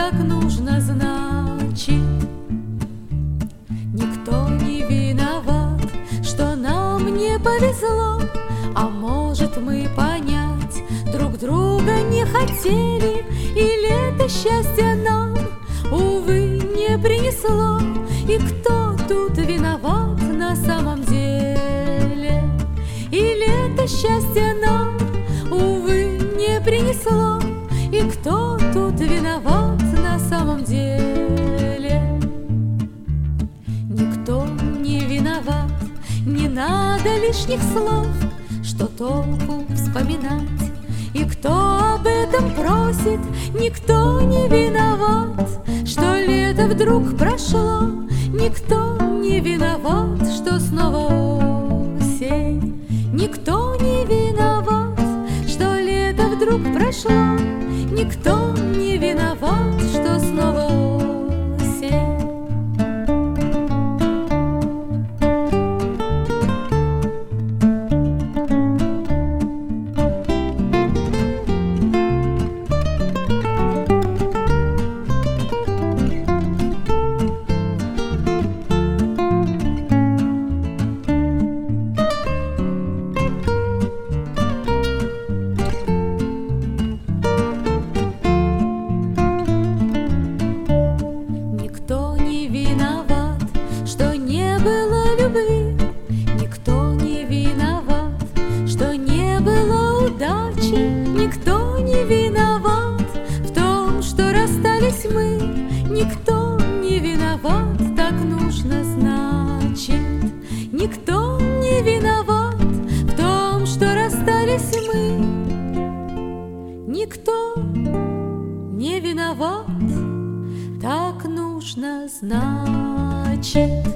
так нужно, значит. Никто не виноват, что нам не повезло, а может, мы понять друг друга не хотели, или это счастье нам, увы, не принесло. И кто тут виноват на самом деле? Или это счастье нам, увы, не принесло? И кто тут виноват на самом деле? Никто не виноват, не надо лишних слов, что толку вспоминать. И кто об этом просит, никто не виноват, что лето вдруг прошло. Никто не виноват, что снова осень. Никто не виноват, что лето вдруг прошло. Никто не виноват, что снова осень. Никто не виноват, что не было любви. Никто не виноват, что не было удачи. Никто не виноват в том, что расстались мы. Никто не виноват, так нужно, значит. Никто не виноват в том, что расстались мы. Никто не виноват, так нужно, значит.